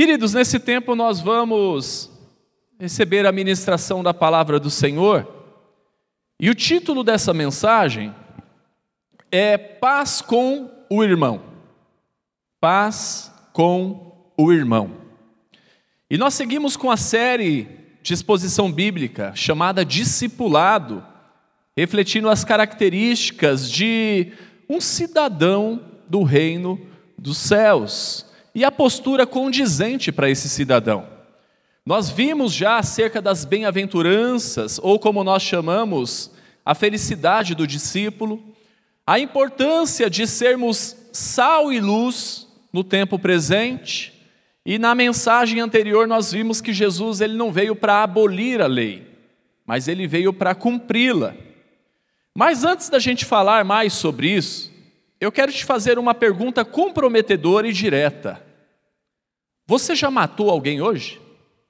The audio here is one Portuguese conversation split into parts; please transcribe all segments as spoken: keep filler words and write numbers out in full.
Queridos, nesse tempo nós vamos receber a ministração da palavra do Senhor, e o título dessa mensagem é Paz com o Irmão. Paz com o Irmão. E nós seguimos com a série de exposição bíblica chamada Discipulado, refletindo as características de um cidadão do reino dos céus e a postura condizente para esse cidadão. Nós vimos já acerca das bem-aventuranças, ou como nós chamamos, a felicidade do discípulo, a importância de sermos sal e luz no tempo presente, e na mensagem anterior nós vimos que Jesus ele não veio para abolir a lei, mas ele veio para cumpri-la. Mas antes da gente falar mais sobre isso, eu quero te fazer uma pergunta comprometedora e direta. Você já matou alguém hoje?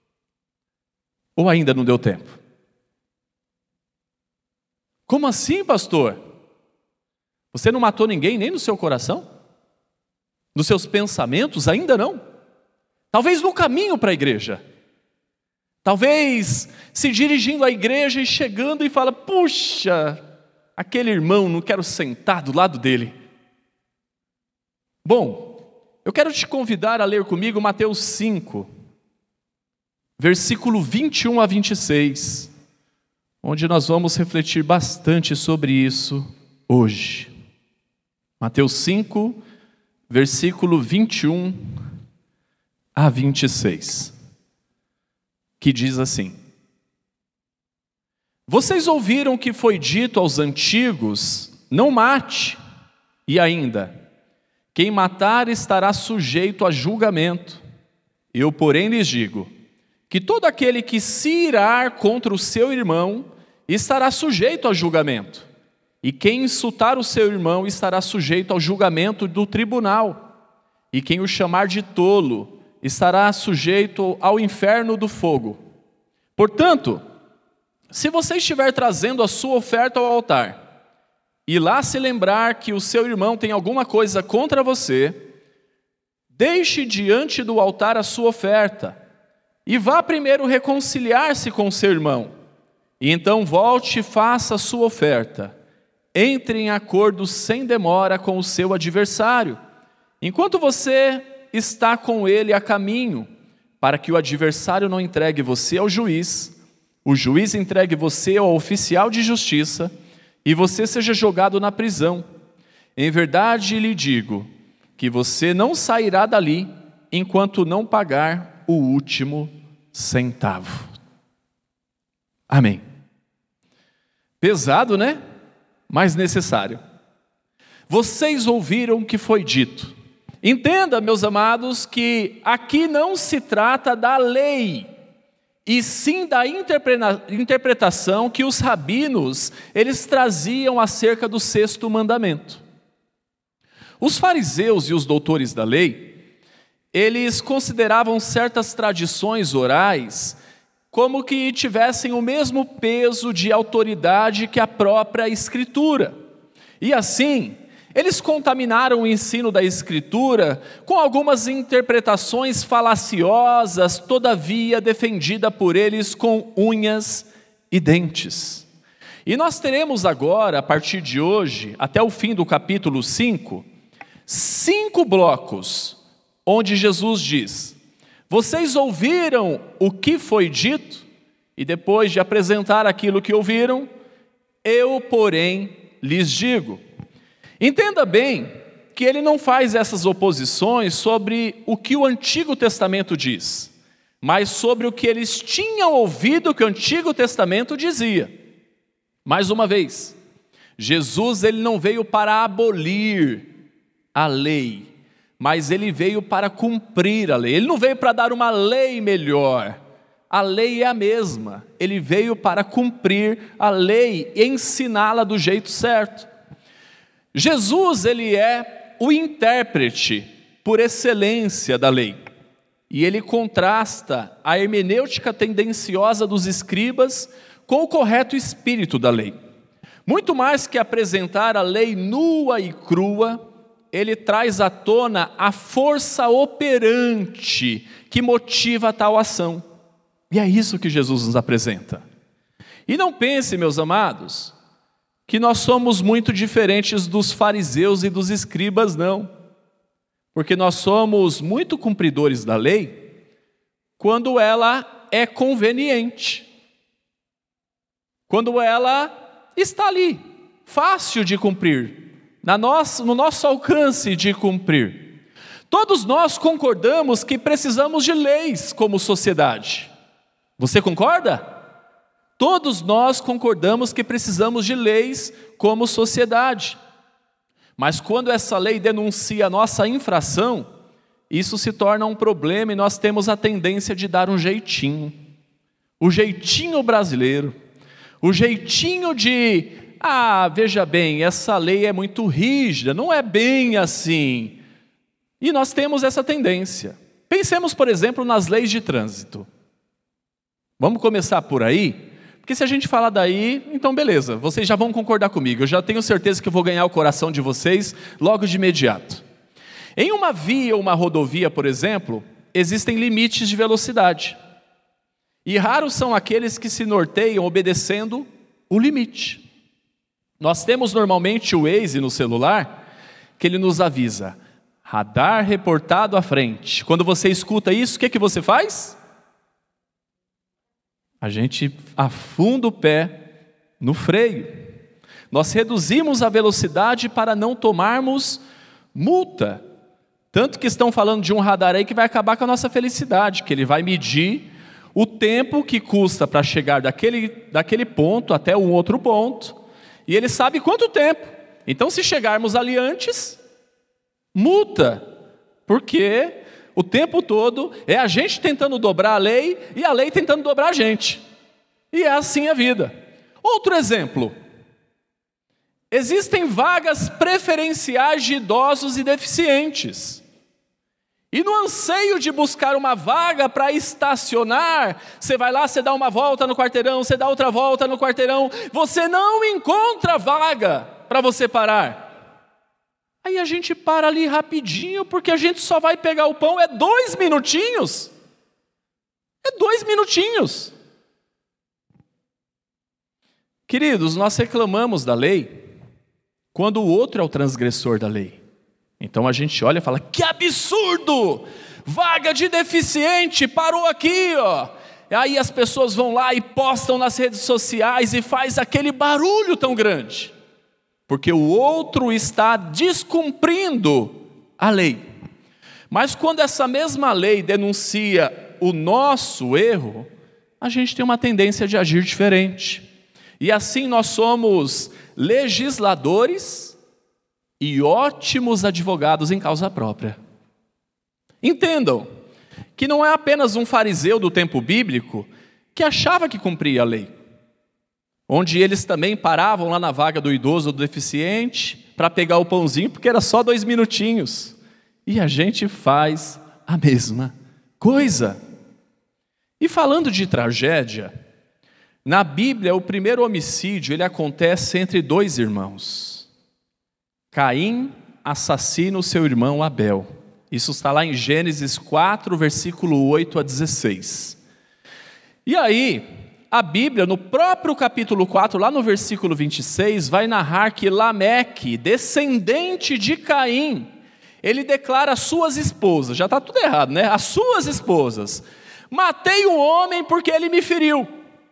Ou ainda não deu tempo? Como assim, pastor? Você não matou ninguém nem no seu coração? Nos seus pensamentos? Ainda não? Talvez no caminho para a igreja. Talvez se dirigindo à igreja e chegando e fala, puxa, aquele irmão, não quero sentar do lado dele. Bom, eu quero te convidar a ler comigo Mateus cinco, versículo vinte e um a vinte e seis, onde nós vamos refletir bastante sobre isso hoje. Mateus cinco, versículo vinte e um a vinte e seis, que diz assim: Vocês ouviram que foi dito aos antigos, não mate, e ainda, quem matar estará sujeito a julgamento. Eu, porém, lhes digo, que todo aquele que se irar contra o seu irmão estará sujeito a julgamento, e quem insultar o seu irmão estará sujeito ao julgamento do tribunal, e quem o chamar de tolo estará sujeito ao inferno do fogo. Portanto, se você estiver trazendo a sua oferta ao altar, e lá se lembrar que o seu irmão tem alguma coisa contra você, deixe diante do altar a sua oferta, e vá primeiro reconciliar-se com seu irmão, e então volte e faça a sua oferta. Entre em acordo sem demora com o seu adversário, enquanto você está com ele a caminho, para que o adversário não entregue você ao juiz, o juiz entregue você ao oficial de justiça, e você seja jogado na prisão. Em verdade lhe digo, que você não sairá dali, enquanto não pagar o último centavo. Amém. Pesado, né? Mas necessário. Vocês ouviram o que foi dito. Entenda, meus amados, que aqui não se trata da lei, e sim da interpretação que os rabinos, eles traziam acerca do sexto mandamento. Os fariseus e os doutores da lei, eles consideravam certas tradições orais como que tivessem o mesmo peso de autoridade que a própria Escritura. E assim, eles contaminaram o ensino da Escritura com algumas interpretações falaciosas, todavia defendida por eles com unhas e dentes. E nós teremos agora, a partir de hoje, até o fim do capítulo cinco, cinco blocos, onde Jesus diz: vocês ouviram o que foi dito, e depois de apresentar aquilo que ouviram, eu, porém, lhes digo. Entenda bem que ele não faz essas oposições sobre o que o Antigo Testamento diz, mas sobre o que eles tinham ouvido que o Antigo Testamento dizia. Mais uma vez, Jesus ele não veio para abolir a lei, mas ele veio para cumprir a lei. Ele não veio para dar uma lei melhor, a lei é a mesma. Ele veio para cumprir a lei e ensiná-la do jeito certo. Jesus, ele é o intérprete por excelência da lei. E ele contrasta a hermenêutica tendenciosa dos escribas com o correto espírito da lei. Muito mais que apresentar a lei nua e crua, ele traz à tona a força operante que motiva tal ação. E é isso que Jesus nos apresenta. E não pense, meus amados, que nós somos muito diferentes dos fariseus e dos escribas, não. Porque nós somos muito cumpridores da lei quando ela é conveniente. Quando ela está ali, fácil de cumprir, na nossa, no nosso alcance de cumprir. Todos nós concordamos que precisamos de leis como sociedade. Você concorda? Todos nós concordamos que precisamos de leis como sociedade. Mas quando essa lei denuncia a nossa infração, isso se torna um problema e nós temos a tendência de dar um jeitinho. O jeitinho brasileiro. O jeitinho de, ah, veja bem, essa lei é muito rígida, não é bem assim. E nós temos essa tendência. Pensemos, por exemplo, nas leis de trânsito. Vamos começar por aí? Porque se a gente falar daí, então beleza, vocês já vão concordar comigo. Eu já tenho certeza que eu vou ganhar o coração de vocês logo de imediato. Em uma via ou uma rodovia, por exemplo, existem limites de velocidade. E raros são aqueles que se norteiam obedecendo o limite. Nós temos normalmente o Waze no celular, que ele nos avisa, radar reportado à frente. Quando você escuta isso, o que, que você faz? A gente afunda o pé no freio. Nós reduzimos a velocidade para não tomarmos multa. Tanto que estão falando de um radar aí que vai acabar com a nossa felicidade, que ele vai medir o tempo que custa para chegar daquele, daquele ponto até um outro ponto, e ele sabe quanto tempo. Então, se chegarmos ali antes, multa, porque o tempo todo é a gente tentando dobrar a lei e a lei tentando dobrar a gente. E é assim a vida. Outro exemplo. Existem vagas preferenciais de idosos e deficientes. E no anseio de buscar uma vaga para estacionar, você vai lá, você dá uma volta no quarteirão, você dá outra volta no quarteirão, você não encontra vaga para você parar. Aí a gente para ali rapidinho, porque a gente só vai pegar o pão, é dois minutinhos. É dois minutinhos. Queridos, nós reclamamos da lei quando o outro é o transgressor da lei. Então a gente olha e fala, que absurdo! Vaga de deficiente, parou aqui, ó. Aí as pessoas vão lá e postam nas redes sociais e faz aquele barulho tão grande. Porque o outro está descumprindo a lei. Mas quando essa mesma lei denuncia o nosso erro, a gente tem uma tendência de agir diferente. E assim nós somos legisladores e ótimos advogados em causa própria. Entendam que não é apenas um fariseu do tempo bíblico que achava que cumpria a lei. Onde eles também paravam lá na vaga do idoso ou do deficiente para pegar o pãozinho, porque era só dois minutinhos. E a gente faz a mesma coisa. E falando de tragédia, na Bíblia o primeiro homicídio ele acontece entre dois irmãos. Caim assassina o seu irmão Abel. Isso está lá em Gênesis quatro, versículo oito a dezesseis. E aí, a Bíblia, no próprio capítulo quatro, lá no versículo vinte e seis, vai narrar que Lameque, descendente de Caim, ele declara às suas esposas, já está tudo errado, né? As suas esposas, matei um homem porque ele me feriu,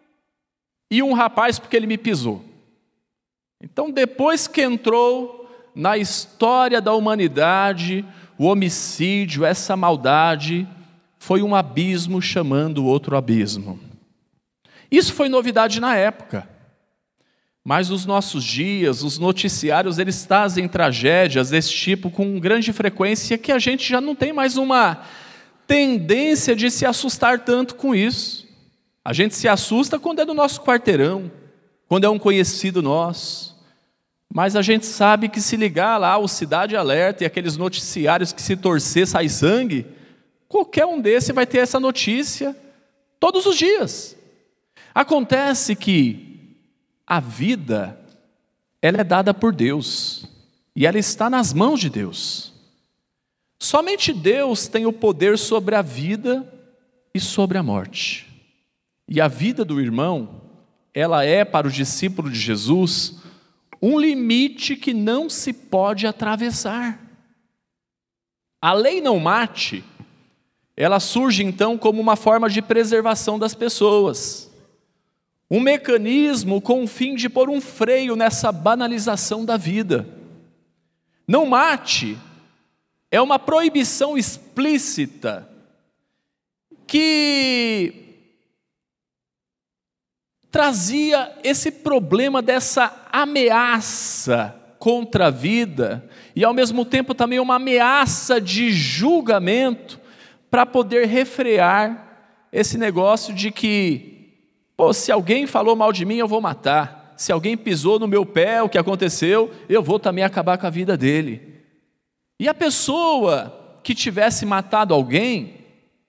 e um rapaz porque ele me pisou. Então, depois que entrou na história da humanidade, o homicídio, essa maldade, foi um abismo chamando outro abismo. Isso foi novidade na época, mas nos nossos dias, os noticiários, eles trazem tragédias desse tipo com grande frequência que a gente já não tem mais uma tendência de se assustar tanto com isso. A gente se assusta quando é do nosso quarteirão, quando é um conhecido nosso, mas a gente sabe que se ligar lá o Cidade Alerta e aqueles noticiários que se torcer sai sangue, qualquer um desses vai ter essa notícia todos os dias. Acontece que a vida, ela é dada por Deus. e ela está nas mãos de Deus. Somente Deus tem o poder sobre a vida e sobre a morte. E a vida do irmão, ela é para o discípulo de Jesus um limite que não se pode atravessar. A lei não mate, ela surge então como uma forma de preservação das pessoas. Um mecanismo com o fim de pôr um freio nessa banalização da vida. Não mate é uma proibição explícita que trazia esse problema dessa ameaça contra a vida e ao mesmo tempo também uma ameaça de julgamento para poder refrear esse negócio de que, pô, se alguém falou mal de mim, eu vou matar. Se alguém pisou no meu pé, o que aconteceu, eu vou também acabar com a vida dele. E a pessoa que tivesse matado alguém,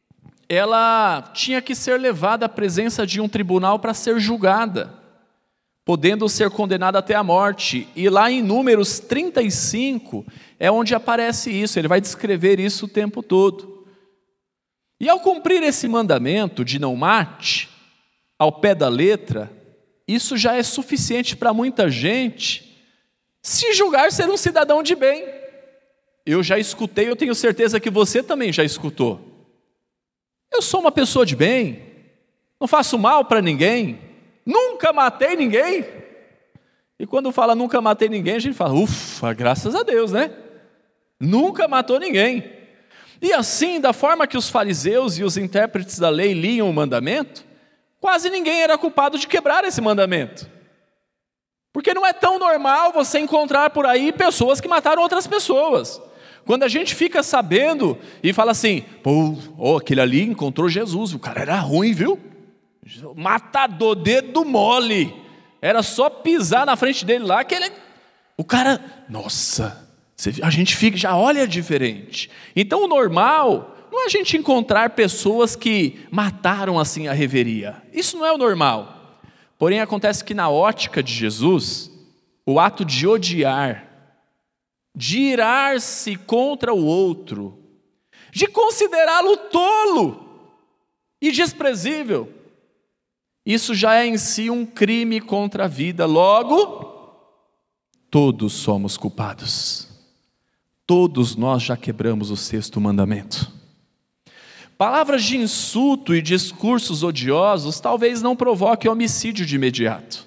ela tinha que ser levada à presença de um tribunal para ser julgada, podendo ser condenada até a morte. E lá em Números trinta e cinco é onde aparece isso, ele vai descrever isso o tempo todo. E ao cumprir esse mandamento de não mate, ao pé da letra, isso já é suficiente para muita gente se julgar ser um cidadão de bem. Eu já escutei, eu tenho certeza que você também já escutou. Eu sou uma pessoa de bem, não faço mal para ninguém, nunca matei ninguém. E quando fala nunca matei ninguém, a gente fala, ufa, graças a Deus, né? Nunca matou ninguém. E assim, da forma que os fariseus e os intérpretes da lei liam o mandamento, quase ninguém era culpado de quebrar esse mandamento. Porque não é tão normal você encontrar por aí pessoas que mataram outras pessoas. Quando a gente fica sabendo e fala assim, pô, oh, aquele ali encontrou Jesus, o cara era ruim, viu? Matador, dedo mole. Era só pisar na frente dele lá, que ele... O cara, nossa, a gente fica, já olha diferente. Então o normal não é a gente encontrar pessoas que mataram assim a reveria. Isso não é o normal. Porém acontece que na ótica de Jesus, o ato de odiar, de irar-se contra o outro, de considerá-lo tolo e desprezível, isso já é em si um crime contra a vida. Logo, todos somos culpados. Todos nós já quebramos o sexto mandamento. Palavras de insulto e discursos odiosos talvez não provoquem homicídio de imediato.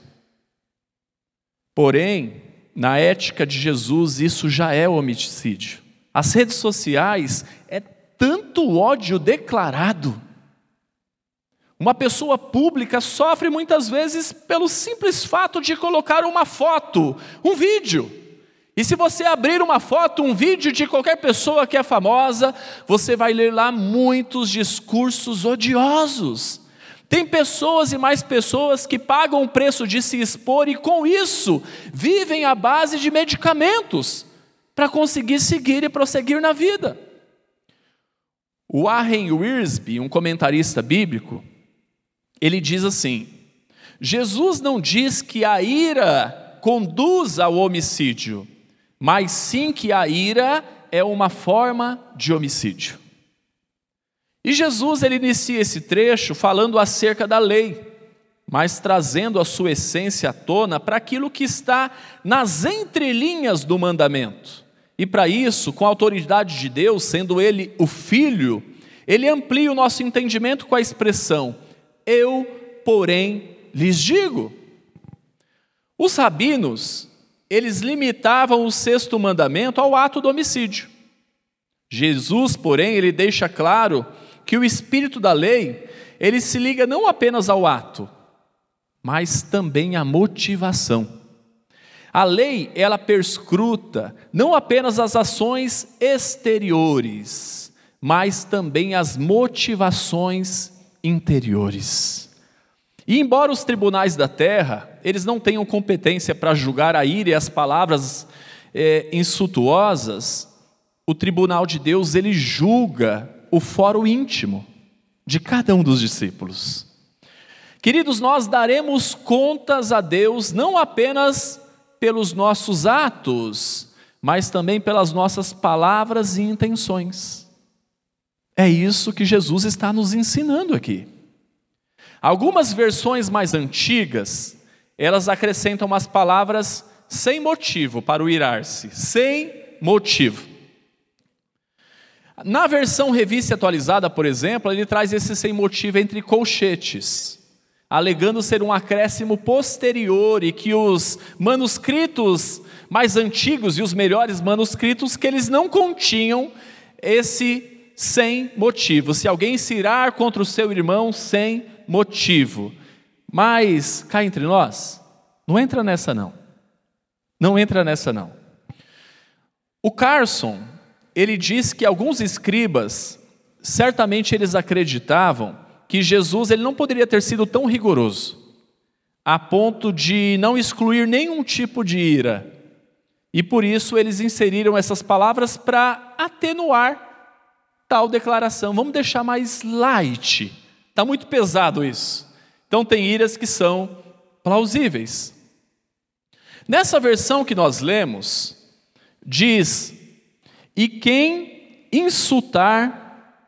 Porém, na ética de Jesus, isso já é homicídio. As redes sociais é tanto ódio declarado. Uma pessoa pública sofre muitas vezes pelo simples fato de colocar uma foto, um vídeo. E se você abrir uma foto, um vídeo de qualquer pessoa que é famosa, você vai ler lá muitos discursos odiosos. Tem pessoas e mais pessoas que pagam o preço de se expor e com isso vivem à base de medicamentos para conseguir seguir e prosseguir na vida. O Warren Wiersbe, um comentarista bíblico, ele diz assim, Jesus não diz que a ira conduz ao homicídio, mas sim que a ira é uma forma de homicídio. E Jesus ele inicia esse trecho falando acerca da lei, mas trazendo a sua essência à tona para aquilo que está nas entrelinhas do mandamento. E para isso, com a autoridade de Deus, sendo Ele o Filho, Ele amplia o nosso entendimento com a expressão, eu, porém, lhes digo. Os rabinos, eles limitavam o sexto mandamento ao ato do homicídio. Jesus, porém, ele deixa claro que o espírito da lei, ele se liga não apenas ao ato, mas também à motivação. A lei, ela perscruta não apenas as ações exteriores, mas também as motivações interiores. E embora os tribunais da terra, eles não tenham competência para julgar a ira e as palavras é, insultuosas, o tribunal de Deus, ele julga o fórum íntimo de cada um dos discípulos. Queridos, nós daremos contas a Deus não apenas pelos nossos atos, mas também pelas nossas palavras e intenções. É isso que Jesus está nos ensinando aqui. Algumas versões mais antigas, elas acrescentam as palavras sem motivo para o irar-se, sem motivo. Na versão revista e atualizada, por exemplo, ele traz esse sem motivo entre colchetes, alegando ser um acréscimo posterior e que os manuscritos mais antigos e os melhores manuscritos, que eles não continham esse sem motivo. Se alguém se irar contra o seu irmão sem motivo. Mas, cá entre nós, não entra nessa não. Não entra nessa não. O Carson, ele diz que alguns escribas, certamente eles acreditavam que Jesus ele não poderia ter sido tão rigoroso, a ponto de não excluir nenhum tipo de ira. E por isso eles inseriram essas palavras para atenuar tal declaração. Vamos deixar mais light. Está muito pesado isso. Então tem iras que são plausíveis. Nessa versão que nós lemos, diz: e quem insultar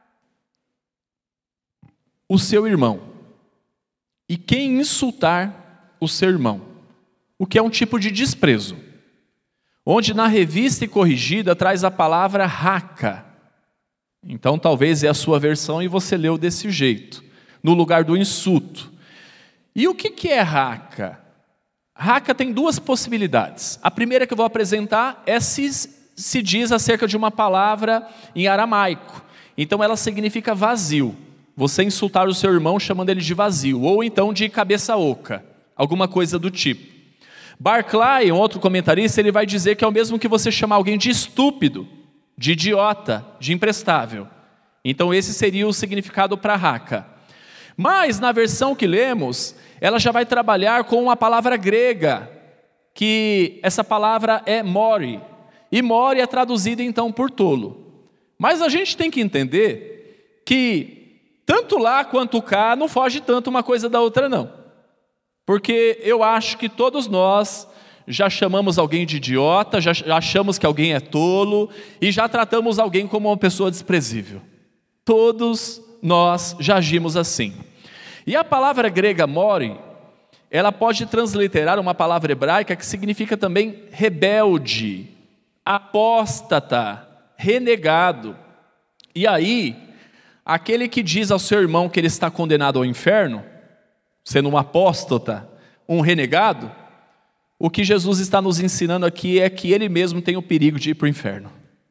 o seu irmão, e quem insultar o seu irmão, o que é um tipo de desprezo, onde na revista e corrigida traz a palavra raca. Então talvez é a sua versão e você leu desse jeito, no lugar do insulto. E o que que é raca? Raca tem duas possibilidades. A primeira que eu vou apresentar é se, se diz acerca de uma palavra em aramaico. Então ela significa vazio. Você insultar o seu irmão chamando ele de vazio, ou então de cabeça oca, alguma coisa do tipo. Barclay, um outro comentarista, ele vai dizer que é o mesmo que você chamar alguém de estúpido, de idiota, de imprestável. Então esse seria o significado para raca. Mas na versão que lemos, ela já vai trabalhar com uma palavra grega, que essa palavra é mori, e mori é traduzida então por tolo. Mas a gente tem que entender que tanto lá quanto cá não foge tanto uma coisa da outra não. Porque eu acho que todos nós já chamamos alguém de idiota, já achamos que alguém é tolo e já tratamos alguém como uma pessoa desprezível. Todos nós já agimos assim. E a palavra grega mori, ela pode transliterar uma palavra hebraica que significa também rebelde, apóstata, renegado. E aí, aquele que diz ao seu irmão que ele está condenado ao inferno, sendo um apóstata, um renegado, o que Jesus está nos ensinando aqui é que ele mesmo tem o perigo de ir para o inferno.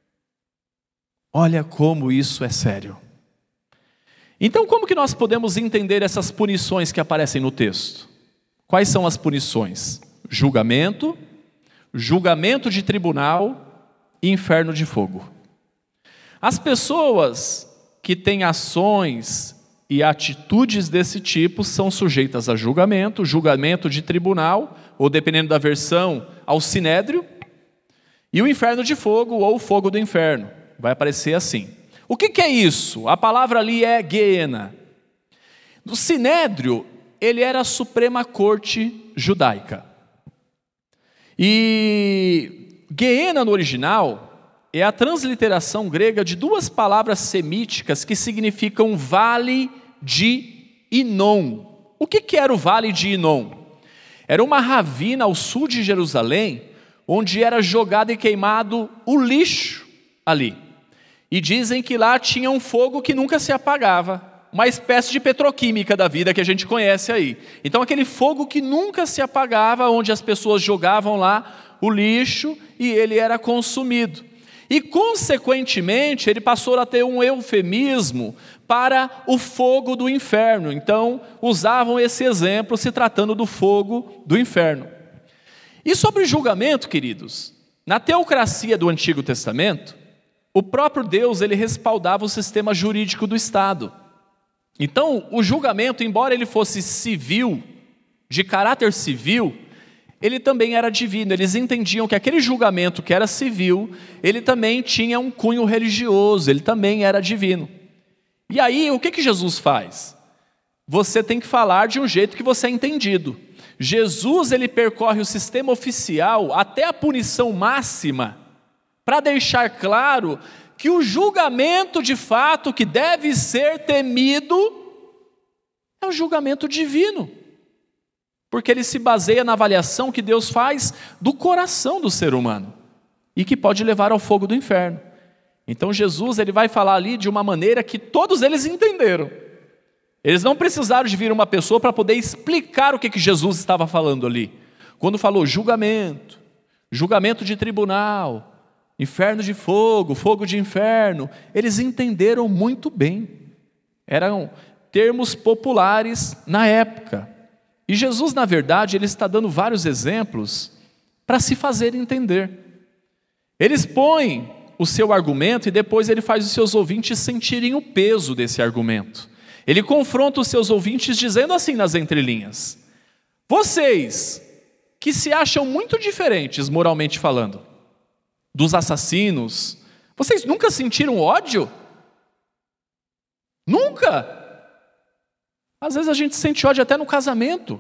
Olha como isso é sério. Então, como que nós podemos entender essas punições que aparecem no texto? Quais são as punições? Julgamento, julgamento de tribunal e inferno de fogo. As pessoas que têm ações e atitudes desse tipo são sujeitas a julgamento, julgamento de tribunal, ou dependendo da versão, ao sinédrio, e o inferno de fogo ou o fogo do inferno. Vai aparecer assim. O que que é isso? A palavra ali é Geena. O sinédrio, ele era a suprema corte judaica. E Geena no original é a transliteração grega de duas palavras semíticas que significam vale de Inom. O que que era o vale de Inom? Era uma ravina ao sul de Jerusalém, onde era jogado e queimado o lixo ali. E dizem que lá tinha um fogo que nunca se apagava, uma espécie de petroquímica da vida que a gente conhece aí. Então aquele fogo que nunca se apagava, onde as pessoas jogavam lá o lixo e ele era consumido. E consequentemente ele passou a ter um eufemismo para o fogo do inferno. Então usavam esse exemplo se tratando do fogo do inferno. E sobre julgamento, queridos, na teocracia do Antigo Testamento, o próprio Deus ele respaldava o sistema jurídico do Estado. Então, o julgamento, embora ele fosse civil, de caráter civil, ele também era divino. Eles entendiam que aquele julgamento que era civil, ele também tinha um cunho religioso, ele também era divino. E aí, o que que Jesus faz? Você tem que falar de um jeito que você é entendido. Jesus, ele percorre o sistema oficial até a punição máxima para deixar claro que o julgamento de fato que deve ser temido é o julgamento divino, porque ele se baseia na avaliação que Deus faz do coração do ser humano e que pode levar ao fogo do inferno. Então Jesus ele vai falar ali de uma maneira que todos eles entenderam. Eles não precisaram de vir uma pessoa para poder explicar o que, que Jesus estava falando ali. Quando falou julgamento, julgamento de tribunal, inferno de fogo, fogo de inferno, eles entenderam muito bem. Eram termos populares na época. E Jesus, na verdade, ele está dando vários exemplos para se fazer entender. Ele expõe o seu argumento e depois ele faz os seus ouvintes sentirem o peso desse argumento. Ele confronta os seus ouvintes dizendo assim nas entrelinhas: vocês que se acham muito diferentes moralmente falando dos assassinos, vocês nunca sentiram ódio? Nunca! Às vezes a gente sente ódio até no casamento.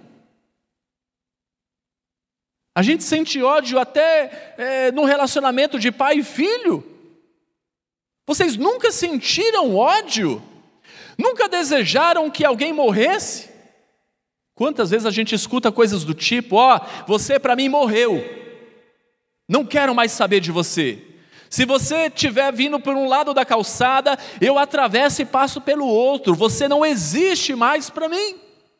A gente sente ódio até é, no relacionamento de pai e filho. Vocês nunca sentiram ódio? Nunca desejaram que alguém morresse? Quantas vezes a gente escuta coisas do tipo: ó, oh, você para mim morreu, não quero mais saber de você. Se você estiver vindo por um lado da calçada, eu atravesso e passo pelo outro, você não existe mais para mim.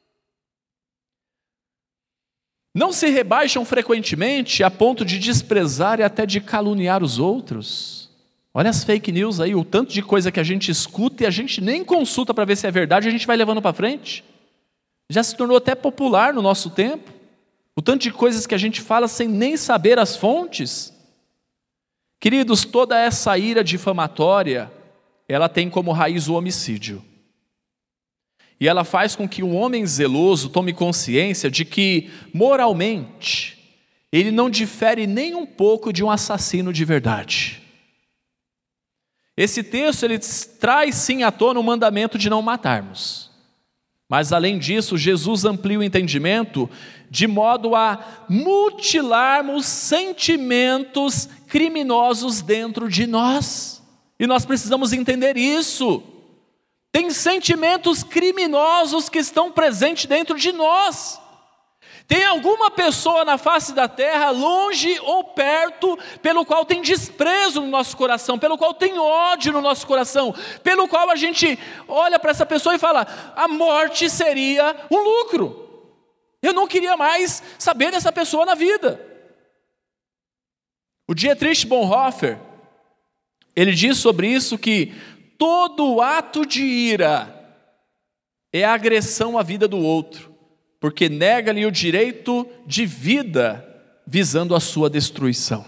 Não se rebaixam frequentemente a ponto de desprezar e até de caluniar os outros. Olha as fake news aí, o tanto de coisa que a gente escuta e a gente nem consulta para ver se é verdade, a gente vai levando para frente. Já se tornou até popular no nosso tempo. O tanto de coisas que a gente fala sem nem saber as fontes. Queridos, toda essa ira difamatória, ela tem como raiz o homicídio. E ela faz com que um homem zeloso tome consciência de que, moralmente, ele não difere nem um pouco de um assassino de verdade. Esse texto, ele traz sim à tona o mandamento de não matarmos. Mas além disso, Jesus amplia o entendimento de modo a mutilarmos sentimentos criminosos dentro de nós. E nós precisamos entender isso. Tem sentimentos criminosos que estão presentes dentro de nós. Tem alguma pessoa na face da terra, longe ou perto, pelo qual tem desprezo no nosso coração, pelo qual tem ódio no nosso coração, pelo qual a gente olha para essa pessoa e fala: a morte seria um lucro. Eu não queria mais saber dessa pessoa na vida. O Dietrich Bonhoeffer, ele diz sobre isso que todo ato de ira é agressão à vida do outro, porque nega-lhe o direito de vida, visando a sua destruição.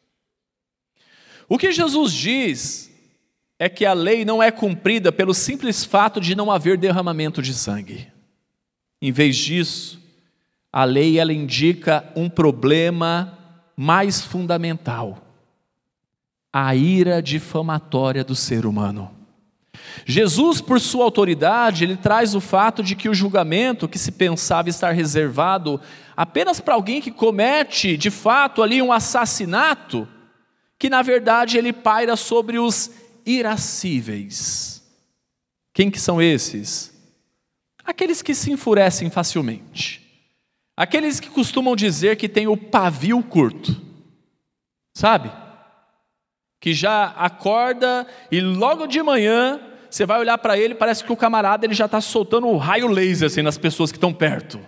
O que Jesus diz é que a lei não é cumprida pelo simples fato de não haver derramamento de sangue. Em vez disso, a lei ela indica um problema mais fundamental: a ira difamatória do ser humano. Jesus, por sua autoridade, ele traz o fato de que o julgamento que se pensava estar reservado apenas para alguém que comete, de fato, ali um assassinato, que na verdade ele paira sobre os irascíveis. Quem que são esses? Aqueles que se enfurecem facilmente. Aqueles que costumam dizer que tem o pavio curto. Sabe? Que já acorda e logo de manhã você vai olhar para ele, parece que o camarada ele já está soltando um raio laser assim, nas pessoas que estão perto.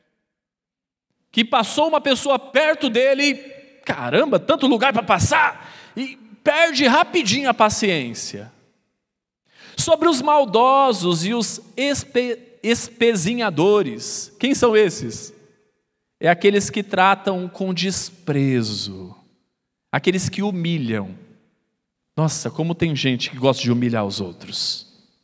Que passou uma pessoa perto dele, caramba, tanto lugar para passar, e perde rapidinho a paciência. Sobre os maldosos e os espe, espezinhadores, quem são esses? É aqueles que tratam com desprezo, aqueles que humilham. Nossa, como tem gente que gosta de humilhar os outros.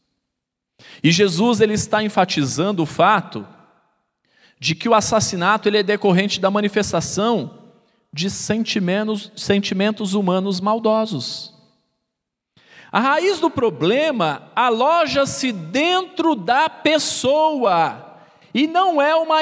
E Jesus ele está enfatizando o fato de que o assassinato ele é decorrente da manifestação de sentimentos, sentimentos humanos maldosos. A raiz do problema aloja-se dentro da pessoa e não é uma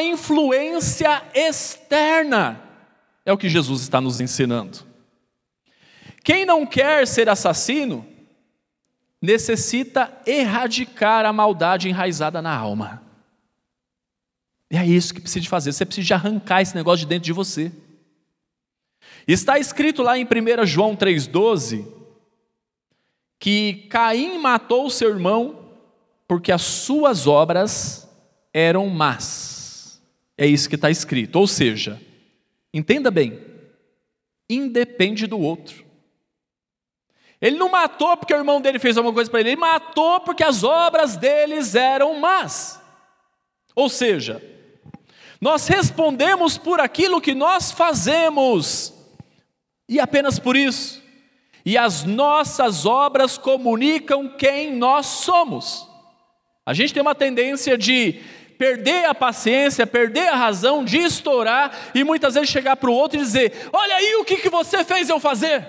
influência externa. É o que Jesus está nos ensinando. Quem não quer ser assassino, necessita erradicar a maldade enraizada na alma. E é isso que precisa fazer, você precisa de arrancar esse negócio de dentro de você. Está escrito lá em primeiro João três doze, que Caim matou seu irmão porque as suas obras eram más. É isso que está escrito, ou seja, entenda bem, independe do outro. Ele não matou porque o irmão dele fez alguma coisa para ele, ele matou porque as obras deles eram más. Ou seja, nós respondemos por aquilo que nós fazemos, e apenas por isso. E as nossas obras comunicam quem nós somos. A gente tem uma tendência de perder a paciência, perder a razão, de estourar, e muitas vezes chegar para o outro e dizer: olha aí o que, que você fez eu fazer.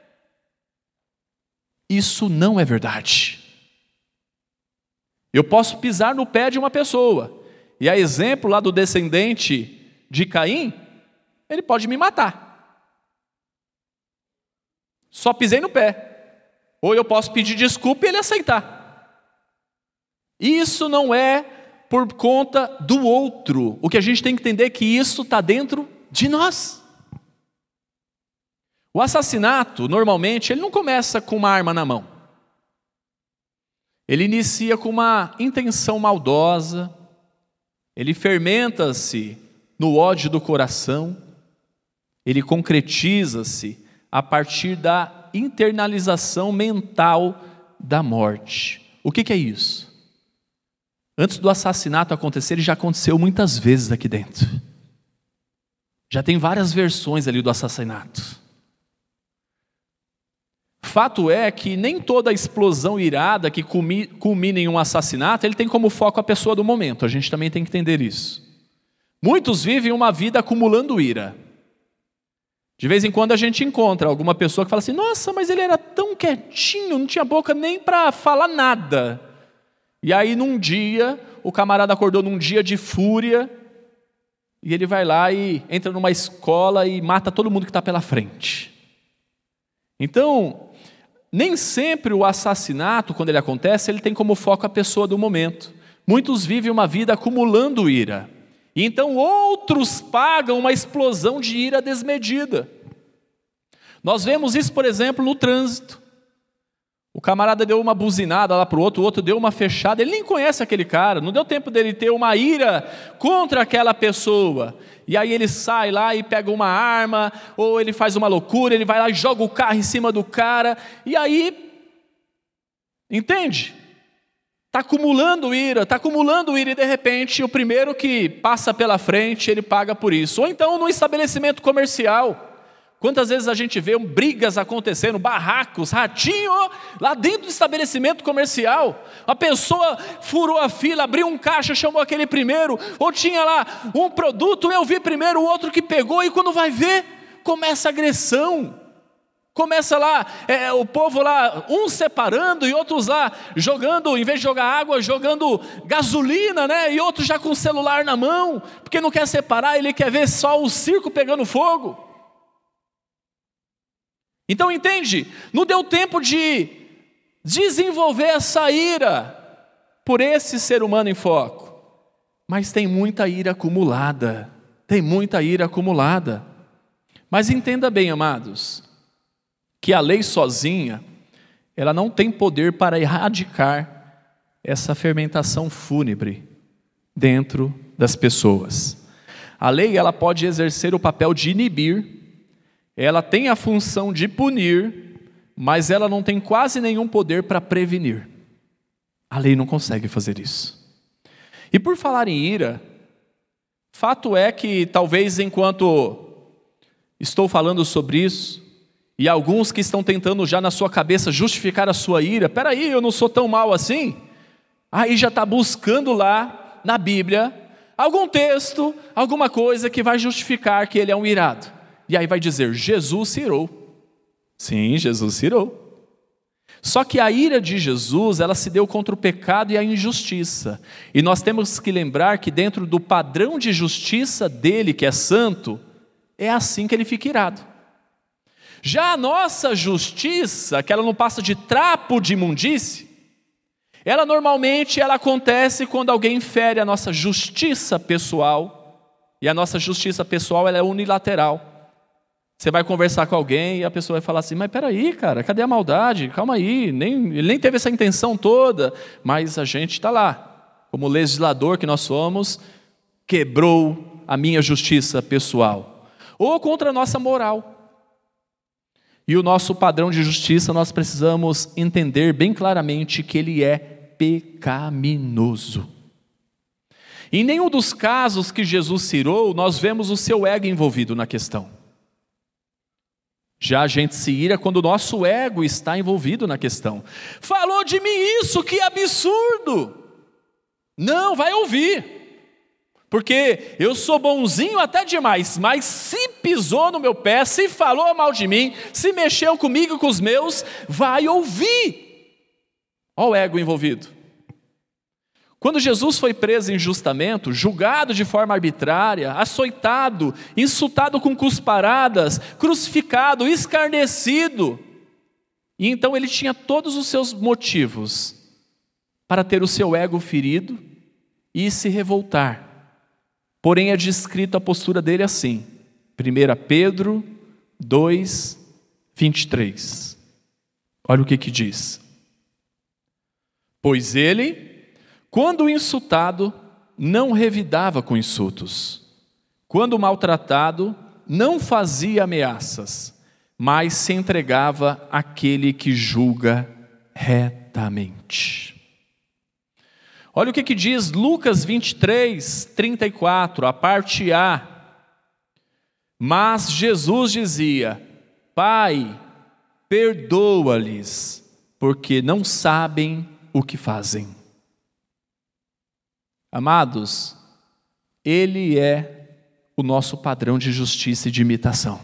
Isso não é verdade. Eu posso pisar no pé de uma pessoa, e a exemplo lá do descendente de Caim, ele pode me matar. Só pisei no pé. Ou eu posso pedir desculpa e ele aceitar. Isso não é por conta do outro. O que a gente tem que entender é que isso está dentro de nós. O assassinato, normalmente, ele não começa com uma arma na mão. Ele inicia com uma intenção maldosa, ele fermenta-se no ódio do coração, ele concretiza-se a partir da internalização mental da morte. O que, que é isso? Antes do assassinato acontecer, ele já aconteceu muitas vezes aqui dentro. Já tem várias versões ali do assassinato. Fato é que nem toda explosão irada que culmina em um assassinato, ele tem como foco a pessoa do momento. A gente também tem que entender isso. Muitos vivem uma vida acumulando ira. De vez em quando a gente encontra alguma pessoa que fala assim: nossa, mas ele era tão quietinho, não tinha boca nem para falar nada. E aí num dia, o camarada acordou num dia de fúria, e ele vai lá e entra numa escola e mata todo mundo que está pela frente. Então, nem sempre o assassinato, quando ele acontece, ele tem como foco a pessoa do momento. Muitos vivem uma vida acumulando ira. E então outros pagam uma explosão de ira desmedida. Nós vemos isso, por exemplo, no trânsito. O camarada deu uma buzinada lá para o outro, o outro deu uma fechada, ele nem conhece aquele cara, não deu tempo dele ter uma ira contra aquela pessoa. E aí ele sai lá e pega uma arma, ou ele faz uma loucura, ele vai lá e joga o carro em cima do cara, e aí, entende? Está acumulando ira, está acumulando ira, e de repente o primeiro que passa pela frente, ele paga por isso. Ou então no estabelecimento comercial, quantas vezes a gente vê brigas acontecendo, barracos, ratinho, lá dentro do estabelecimento comercial. A pessoa furou a fila, abriu um caixa, chamou aquele primeiro, ou tinha lá um produto, eu vi primeiro, o outro que pegou, e quando vai ver, começa a agressão. Começa lá, é, o povo lá, uns separando e outros lá jogando, em vez de jogar água, jogando gasolina, né? E outros já com o celular na mão, porque não quer separar, ele quer ver só o circo pegando fogo. Então entende, não deu tempo de desenvolver essa ira por esse ser humano em foco, mas tem muita ira acumulada, tem muita ira acumulada. Mas entenda bem, amados, que a lei sozinha, ela não tem poder para erradicar essa fermentação fúnebre dentro das pessoas. A lei, ela pode exercer o papel de inibir, ela tem a função de punir, mas ela não tem quase nenhum poder para prevenir. A lei não consegue fazer isso. E por falar em ira, fato é que talvez enquanto estou falando sobre isso, e alguns que estão tentando já na sua cabeça justificar a sua ira, peraí, eu não sou tão mal assim, aí já está buscando lá na Bíblia algum texto, alguma coisa que vai justificar que ele é um irado. E aí vai dizer, Jesus se irou. Sim, Jesus se irou. Só que a ira de Jesus, ela se deu contra o pecado e a injustiça. E nós temos que lembrar que dentro do padrão de justiça dele, que é santo, é assim que ele fica irado. Já a nossa justiça, que ela não passa de trapo de imundície, ela normalmente ela acontece quando alguém fere a nossa justiça pessoal, e a nossa justiça pessoal ela é unilateral. Você vai conversar com alguém e a pessoa vai falar assim, mas peraí, cara, cadê a maldade? Calma aí, nem, ele nem teve essa intenção toda, mas a gente está lá, como legislador que nós somos, quebrou a minha justiça pessoal, ou contra a nossa moral. E o nosso padrão de justiça, nós precisamos entender bem claramente que ele é pecaminoso. Em nenhum dos casos que Jesus citou, nós vemos o seu ego envolvido na questão. Já a gente se ira quando o nosso ego está envolvido na questão. Falou de mim isso, que absurdo! Não, vai ouvir. Porque eu sou bonzinho até demais, mas se pisou no meu pé, se falou mal de mim, se mexeu comigo e com os meus, vai ouvir. Olha o ego envolvido. Quando Jesus foi preso injustamente, julgado de forma arbitrária, açoitado, insultado com cusparadas, crucificado, escarnecido, e então ele tinha todos os seus motivos para ter o seu ego ferido e se revoltar. Porém é descrito a postura dele assim, primeira Pedro dois, vinte e três. Olha o que que diz. Pois ele, quando insultado, não revidava com insultos. Quando maltratado, não fazia ameaças, mas se entregava àquele que julga retamente. Olha o que, que diz Lucas vinte e três, trinta e quatro, a parte A. Mas Jesus dizia, Pai, perdoa-lhes, porque não sabem o que fazem. Amados, Ele é o nosso padrão de justiça e de imitação.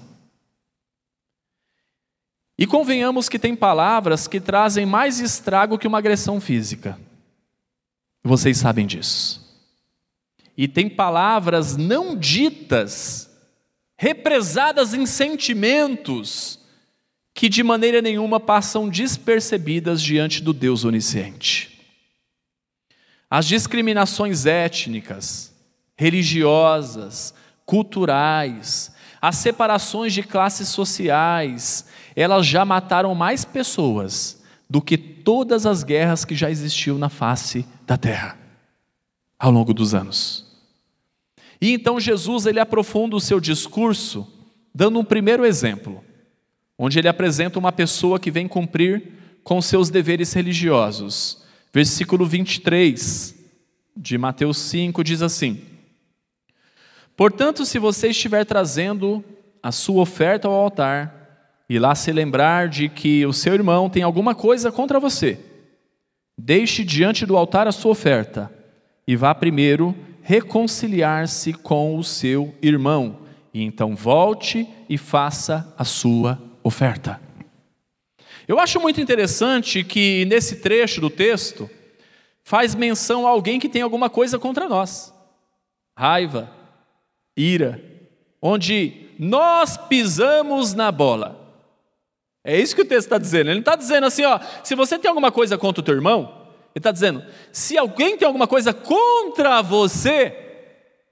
E convenhamos que tem palavras que trazem mais estrago que uma agressão física. Vocês sabem disso. E tem palavras não ditas, represadas em sentimentos, que de maneira nenhuma passam despercebidas diante do Deus onisciente. As discriminações étnicas, religiosas, culturais, as separações de classes sociais, elas já mataram mais pessoas do que todas as guerras que já existiam na face da terra, ao longo dos anos. E então Jesus ele aprofunda o seu discurso, dando um primeiro exemplo, onde ele apresenta uma pessoa que vem cumprir com seus deveres religiosos. Versículo vinte e três de Mateus cinco diz assim, portanto, se você estiver trazendo a sua oferta ao altar, e lá se lembrar de que o seu irmão tem alguma coisa contra você, deixe diante do altar a sua oferta, e vá primeiro reconciliar-se com o seu irmão, e então volte e faça a sua oferta. Eu acho muito interessante que nesse trecho do texto, faz menção a alguém que tem alguma coisa contra nós. Raiva, ira, onde nós pisamos na bola. É isso que o texto está dizendo. Ele não está dizendo assim, ó, se você tem alguma coisa contra o teu irmão, ele está dizendo, se alguém tem alguma coisa contra você,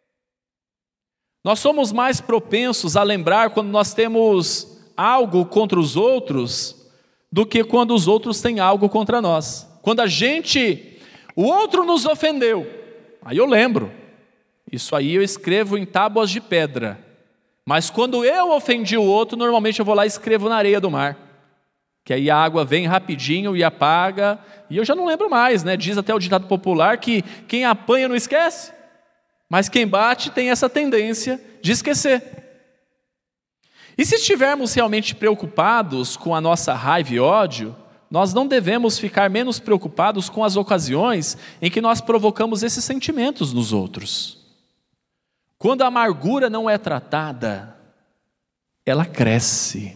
nós somos mais propensos a lembrar quando nós temos algo contra os outros, do que quando os outros têm algo contra nós. Quando a gente, o outro nos ofendeu, aí eu lembro, isso aí eu escrevo em tábuas de pedra. Mas quando eu ofendi o outro, normalmente eu vou lá e escrevo na areia do mar. Que aí a água vem rapidinho e apaga. E eu já não lembro mais, né? Diz até o ditado popular que quem apanha não esquece. Mas quem bate tem essa tendência de esquecer. E se estivermos realmente preocupados com a nossa raiva e ódio, nós não devemos ficar menos preocupados com as ocasiões em que nós provocamos esses sentimentos nos outros. Quando a amargura não é tratada, ela cresce.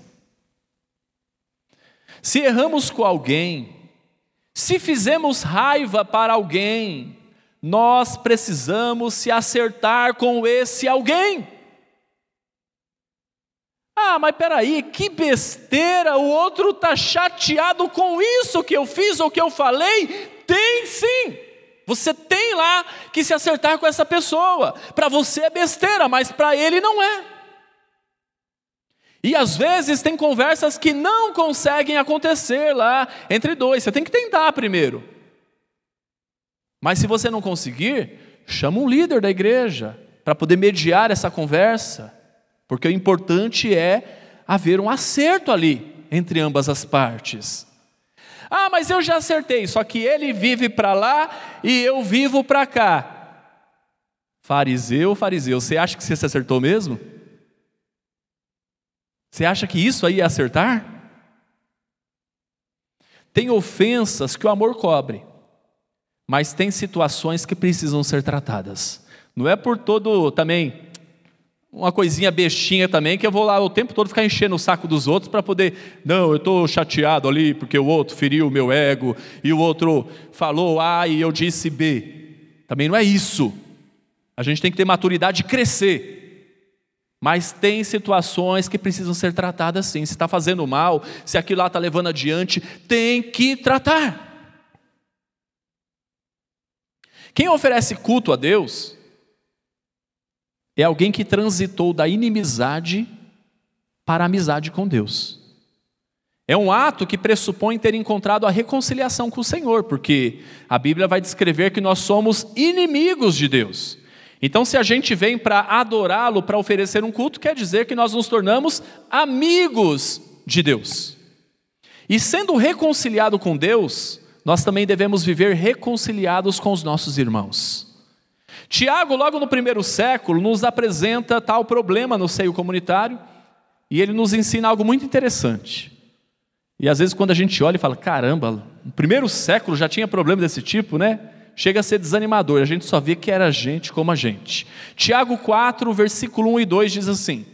Se erramos com alguém, se fizemos raiva para alguém, nós precisamos se acertar com esse alguém. Ah, mas peraí, que besteira, o outro está chateado com isso que eu fiz ou que eu falei? Tem sim, você tem lá que se acertar com essa pessoa. Para você é besteira, mas para ele não é. E às vezes tem conversas que não conseguem acontecer lá entre dois, você tem que tentar primeiro. Mas se você não conseguir, chama um líder da igreja para poder mediar essa conversa, porque o importante é haver um acerto ali entre ambas as partes. Ah, mas eu já acertei, só que ele vive para lá e eu vivo para cá. Fariseu, fariseu, você acha que você se acertou mesmo? Você acha que isso aí é acertar? Tem ofensas que o amor cobre, mas tem situações que precisam ser tratadas. Não é por todo também, uma coisinha bestinha também, que eu vou lá o tempo todo ficar enchendo o saco dos outros para poder, não, eu estou chateado ali porque o outro feriu o meu ego, e o outro falou A e eu disse B. Também não é isso. A gente tem que ter maturidade e crescer. Mas tem situações que precisam ser tratadas sim. Se está fazendo mal, se aquilo lá está levando adiante, tem que tratar. Quem oferece culto a Deus é alguém que transitou da inimizade para a amizade com Deus. É um ato que pressupõe ter encontrado a reconciliação com o Senhor, porque a Bíblia vai descrever que nós somos inimigos de Deus. Então, se a gente vem para adorá-lo, para oferecer um culto, quer dizer que nós nos tornamos amigos de Deus. E sendo reconciliado com Deus, nós também devemos viver reconciliados com os nossos irmãos. Tiago, logo no primeiro século, nos apresenta tal problema no seio comunitário, e ele nos ensina algo muito interessante. E às vezes quando a gente olha e fala, caramba, no primeiro século já tinha problema desse tipo, né? Chega a ser desanimador, a gente só vê que era gente como a gente. Tiago quatro, versículo um e dois diz assim: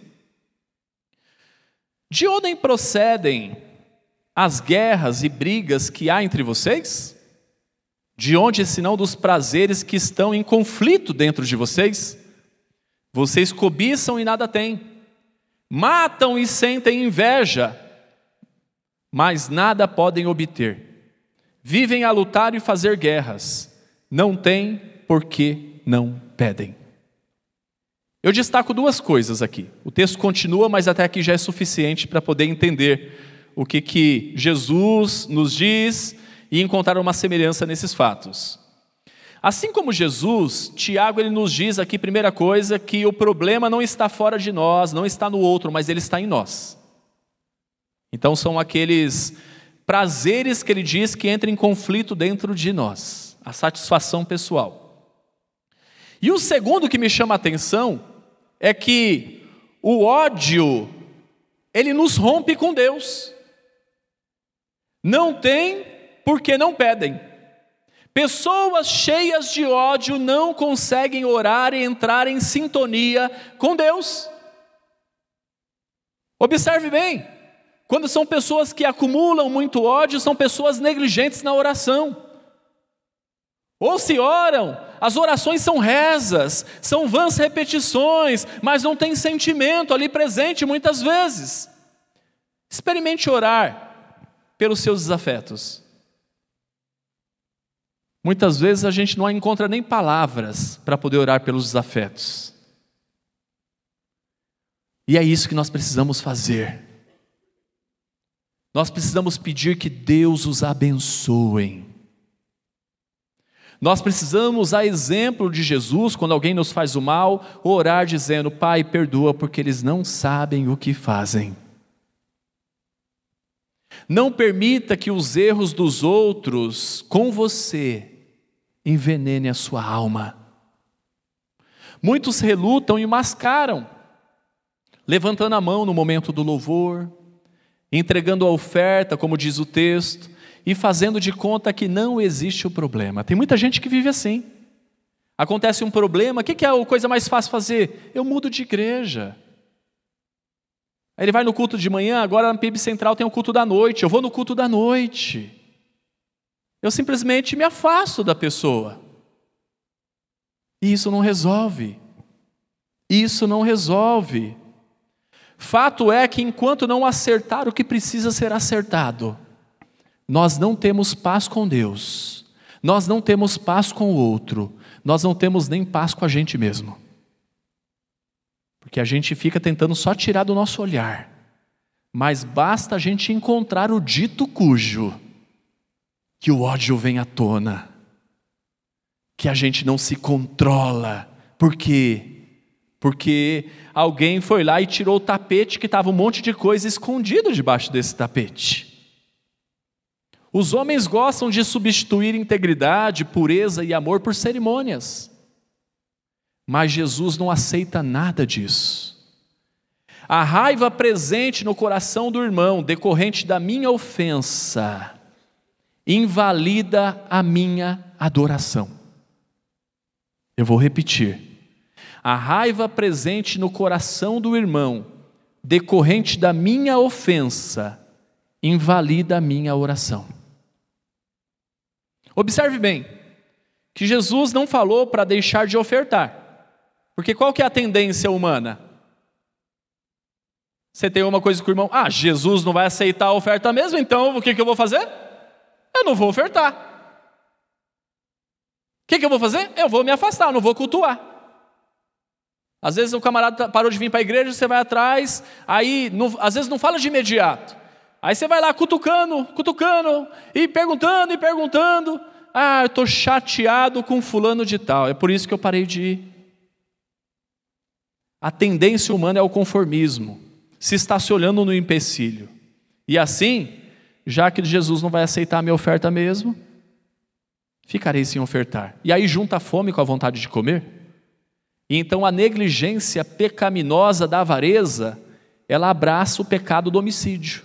de onde procedem as guerras e brigas que há entre vocês? De onde, senão dos prazeres que estão em conflito dentro de vocês? Vocês cobiçam e nada têm, matam e sentem inveja, mas nada podem obter. Vivem a lutar e fazer guerras, não têm porque não pedem. Eu destaco duas coisas aqui. O texto continua, mas até aqui já é suficiente para poder entender o que, que Jesus nos diz e encontrar uma semelhança nesses fatos. Assim como Jesus, Tiago ele nos diz aqui, primeira coisa, que o problema não está fora de nós, não está no outro, mas ele está em nós. Então são aqueles prazeres que ele diz que entram em conflito dentro de nós, a satisfação pessoal. E o segundo que me chama a atenção é que o ódio, ele nos rompe com Deus. Não tem porque não pedem. Pessoas cheias de ódio não conseguem orar e entrar em sintonia com Deus. Observe bem, quando são pessoas que acumulam muito ódio, são pessoas negligentes na oração. Ou se oram, as orações são rezas, são vãs repetições, mas não tem sentimento ali presente muitas vezes. Experimente orar pelos seus desafetos. Muitas vezes a gente não encontra nem palavras para poder orar pelos desafetos. E é isso que nós precisamos fazer. Nós precisamos pedir que Deus os abençoe. Nós precisamos, a exemplo de Jesus, quando alguém nos faz o mal, orar dizendo, Pai, perdoa porque eles não sabem o que fazem. Não permita que os erros dos outros com você envenene a sua alma. Muitos relutam e mascaram, levantando a mão no momento do louvor, entregando a oferta, como diz o texto, e fazendo de conta que não existe o problema. Tem muita gente que vive assim. Acontece um problema, o que é a coisa mais fácil fazer? Eu mudo de igreja. Aí ele vai no culto de manhã, agora na P I B Central tem o culto da noite, eu vou no culto da noite. Eu simplesmente me afasto da pessoa. E isso não resolve. Isso não resolve. Fato é que enquanto não acertar o que precisa ser acertado, nós não temos paz com Deus, nós não temos paz com o outro, nós não temos nem paz com a gente mesmo. Porque a gente fica tentando só tirar do nosso olhar, mas basta a gente encontrar o dito cujo, que o ódio vem à tona, que a gente não se controla. Por quê? Porque alguém foi lá e tirou o tapete que estava um monte de coisa escondido debaixo desse tapete. Os homens gostam de substituir integridade, pureza e amor por cerimônias. Mas Jesus não aceita nada disso. A raiva presente no coração do irmão, decorrente da minha ofensa, invalida a minha adoração. Eu vou repetir. A raiva presente no coração do irmão, decorrente da minha ofensa, invalida a minha oração. Observe bem, que Jesus não falou para deixar de ofertar. Porque qual que é a tendência humana? Você tem uma coisa com o irmão, ah, Jesus não vai aceitar a oferta mesmo, então o que, que eu vou fazer? Eu não vou ofertar. O que, que eu vou fazer? Eu vou me afastar, eu não vou cultuar. Às vezes o camarada parou de vir para a igreja, você vai atrás, aí não, às vezes não fala de imediato. Aí você vai lá cutucando, cutucando, e perguntando, e perguntando. Ah, eu estou chateado com fulano de tal, é por isso que eu parei de ir. A tendência humana é o conformismo, se está se olhando no empecilho. E assim, já que Jesus não vai aceitar a minha oferta mesmo, ficarei sem ofertar. E aí junta a fome com a vontade de comer. E então a negligência pecaminosa da avareza, ela abraça o pecado do homicídio.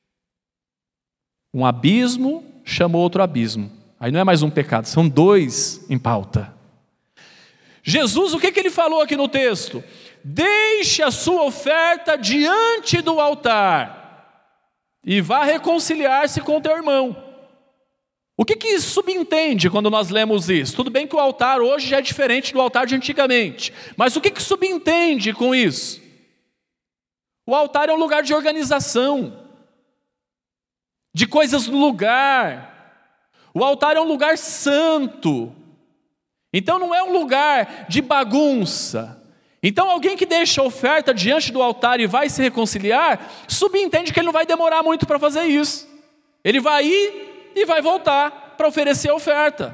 Um abismo chama outro abismo. Aí não é mais um pecado, são dois em pauta. Jesus, o que, que ele falou aqui no texto? Deixe a sua oferta diante do altar e vá reconciliar-se com o teu irmão. O que, que isso subentende quando nós lemos isso? Tudo bem que o altar hoje já é diferente do altar de antigamente, mas o que, que subentende com isso? O altar é um lugar de organização, de coisas no lugar. O altar é um lugar santo. Então não é um lugar de bagunça. Então alguém que deixa a oferta diante do altar e vai se reconciliar, subentende que ele não vai demorar muito para fazer isso. Ele vai ir e vai voltar para oferecer a oferta.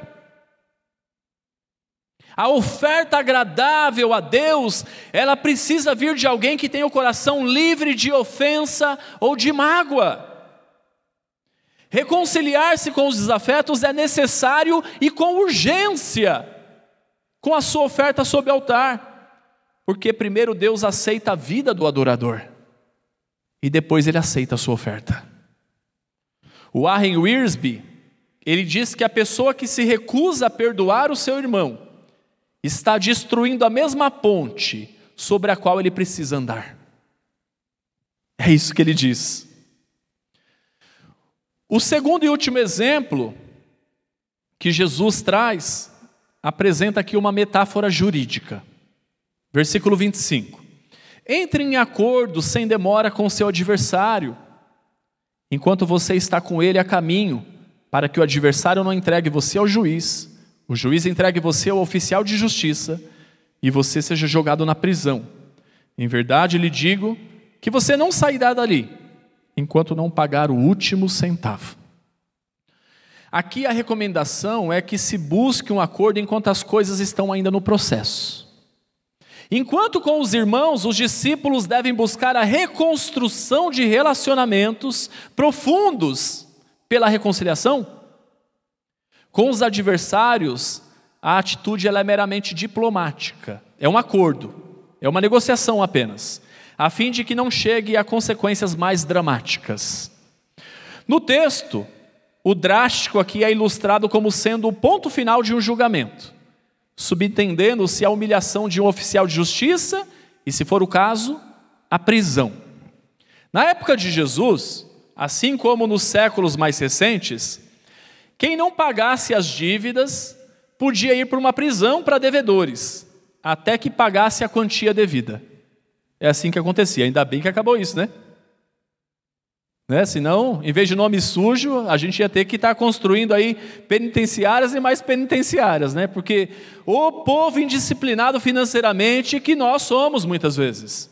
A oferta agradável a Deus, ela precisa vir de alguém que tenha o coração livre de ofensa ou de mágoa. Reconciliar-se com os desafetos é necessário e com urgência, com a sua oferta sob altar. Porque primeiro Deus aceita a vida do adorador e depois ele aceita a sua oferta. O Warren Wiersbe, ele diz que a pessoa que se recusa a perdoar o seu irmão está destruindo a mesma ponte sobre a qual ele precisa andar. É isso que ele diz. O segundo e último exemplo que Jesus traz apresenta aqui uma metáfora jurídica. Versículo vinte e cinco. Entre em acordo sem demora com o seu adversário, enquanto você está com ele a caminho, para que o adversário não entregue você ao juiz, o juiz entregue você ao oficial de justiça, e você seja jogado na prisão. Em verdade lhe digo que você não sairá dali, enquanto não pagar o último centavo. Aqui a recomendação é que se busque um acordo enquanto as coisas estão ainda no processo. Enquanto com os irmãos, os discípulos devem buscar a reconstrução de relacionamentos profundos pela reconciliação, com os adversários, a atitude ela é meramente diplomática, é um acordo, é uma negociação apenas, a fim de que não chegue a consequências mais dramáticas. No texto, o drástico aqui é ilustrado como sendo o ponto final de um julgamento, subentendendo-se a humilhação de um oficial de justiça e, se for o caso, a prisão. Na época de Jesus, assim como nos séculos mais recentes, quem não pagasse as dívidas podia ir para uma prisão para devedores, até que pagasse a quantia devida. É assim que acontecia. Ainda bem que acabou isso, né? Né? Senão, em vez de nome sujo, a gente ia ter que estar construindo aí penitenciárias e mais penitenciárias, né? Porque o povo indisciplinado financeiramente que nós somos muitas vezes.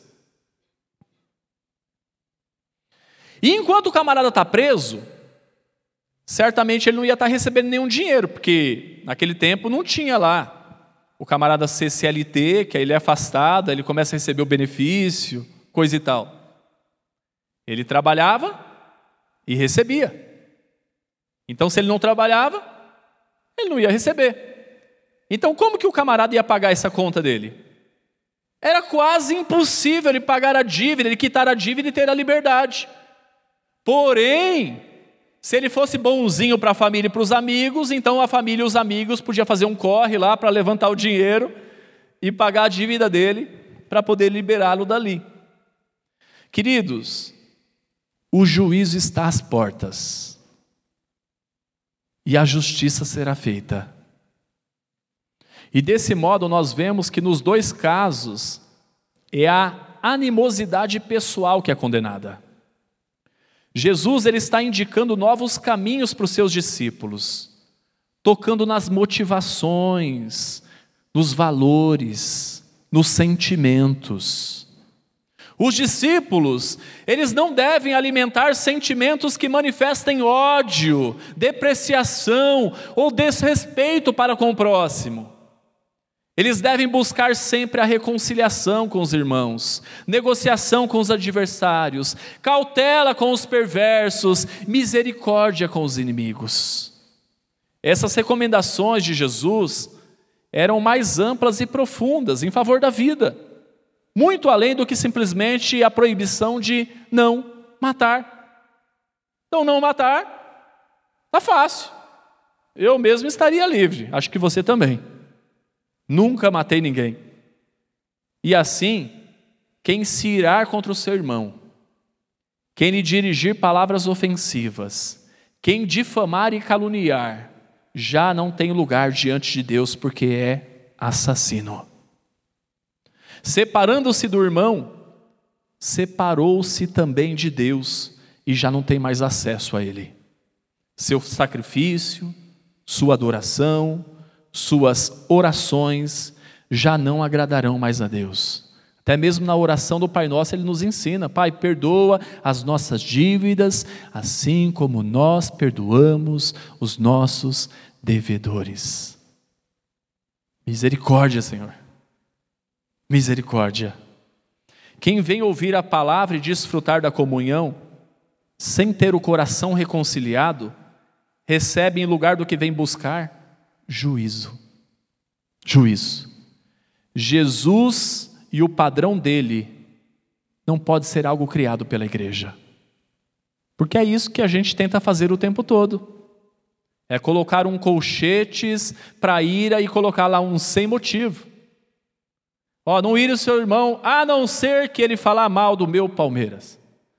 E enquanto o camarada está preso, certamente ele não ia estar recebendo nenhum dinheiro, porque naquele tempo não tinha lá o camarada ser C L T, que aí ele é afastado, aí ele começa a receber o benefício, coisa e tal. Ele trabalhava e recebia. Então, se ele não trabalhava, ele não ia receber. Então, como que o camarada ia pagar essa conta dele? Era quase impossível ele pagar a dívida, ele quitar a dívida e ter a liberdade. Porém, se ele fosse bonzinho para a família e para os amigos, então a família e os amigos podiam fazer um corre lá para levantar o dinheiro e pagar a dívida dele para poder liberá-lo dali. Queridos, o juízo está às portas e a justiça será feita. E desse modo nós vemos que nos dois casos é a animosidade pessoal que é condenada. Jesus ele está indicando novos caminhos para os seus discípulos, tocando nas motivações, nos valores, nos sentimentos. Os discípulos, eles não devem alimentar sentimentos que manifestem ódio, depreciação ou desrespeito para com o próximo. Eles devem buscar sempre a reconciliação com os irmãos, negociação com os adversários, cautela com os perversos, misericórdia com os inimigos. Essas recomendações de Jesus eram mais amplas e profundas em favor da vida, muito além do que simplesmente a proibição de não matar. Então, não matar, está fácil. Eu mesmo estaria livre, acho que você também. Nunca matei ninguém. E assim, quem se irar contra o seu irmão, quem lhe dirigir palavras ofensivas, quem difamar e caluniar, já não tem lugar diante de Deus, porque é assassino. Separando-se do irmão, separou-se também de Deus e já não tem mais acesso a Ele. Seu sacrifício, sua adoração, suas orações já não agradarão mais a Deus. Até mesmo na oração do Pai Nosso ele nos ensina: Pai, perdoa as nossas dívidas, assim como nós perdoamos os nossos devedores. Misericórdia, Senhor. Misericórdia. Quem vem ouvir a palavra e desfrutar da comunhão, sem ter o coração reconciliado, recebe em lugar do que vem buscar, juízo. Juízo. Jesus e o padrão dele não pode ser algo criado pela igreja. Porque é isso que a gente tenta fazer o tempo todo. É colocar um colchetes para ira e colocar lá um sem motivo. Ó, não ire o seu irmão, a não ser que ele falar mal do meu Palmeiras.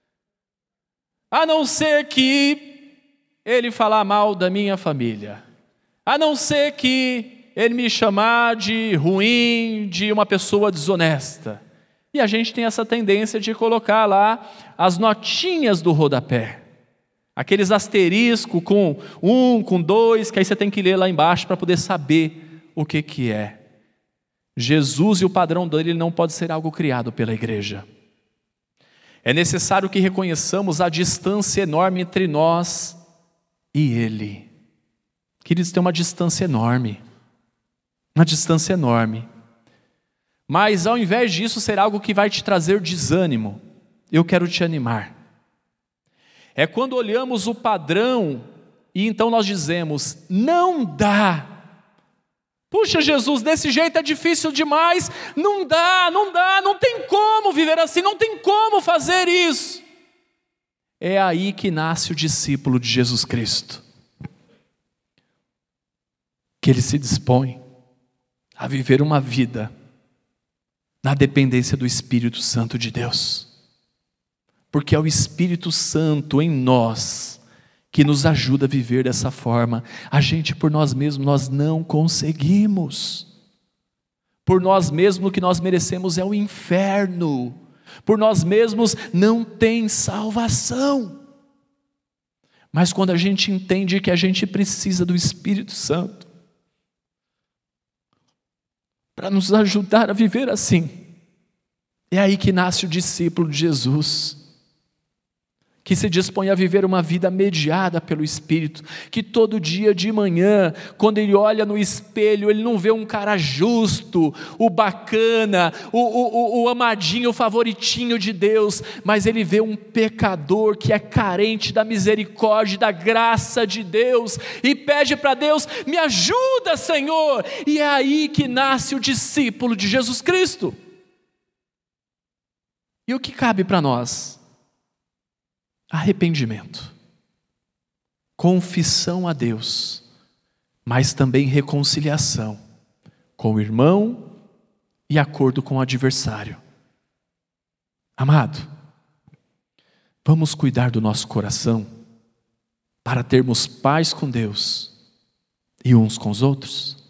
A não ser que ele falar mal da minha família. A não ser que ele me chamar de ruim, de uma pessoa desonesta. E a gente tem essa tendência de colocar lá as notinhas do rodapé. Aqueles asteriscos com um, com dois, que aí você tem que ler lá embaixo para poder saber o que que é. Jesus e o padrão dele não pode ser algo criado pela igreja. É necessário que reconheçamos a distância enorme entre nós e Ele. Queridos, tem uma distância enorme. Uma distância enorme. Mas ao invés disso ser algo que vai te trazer desânimo, eu quero te animar. É quando olhamos o padrão e então nós dizemos: não dá. Puxa, Jesus, desse jeito é difícil demais. Não dá, não dá, não tem como viver assim, não tem como fazer isso. É aí que nasce o discípulo de Jesus Cristo. Que ele se dispõe a viver uma vida na dependência do Espírito Santo de Deus. Porque é o Espírito Santo em nós que nos ajuda a viver dessa forma. A gente por nós mesmos, nós não conseguimos. Por nós mesmos o que nós merecemos é o inferno. por nós mesmos não tem salvação. Mas quando a gente entende que a gente precisa do Espírito Santo para nos ajudar a viver assim, é aí que nasce o discípulo de Jesus, que se dispõe a viver uma vida mediada pelo Espírito, que todo dia de manhã, quando ele olha no espelho, ele não vê um cara justo, o bacana, o, o, o amadinho, o favoritinho de Deus, mas ele vê um pecador que é carente da misericórdia, da graça de Deus, e pede para Deus: me ajuda, Senhor. E é aí que nasce o discípulo de Jesus Cristo. E o que cabe para nós? Arrependimento, confissão a Deus, mas também reconciliação com o irmão e acordo com o adversário. Amado, vamos cuidar do nosso coração para termos paz com Deus e uns com os outros?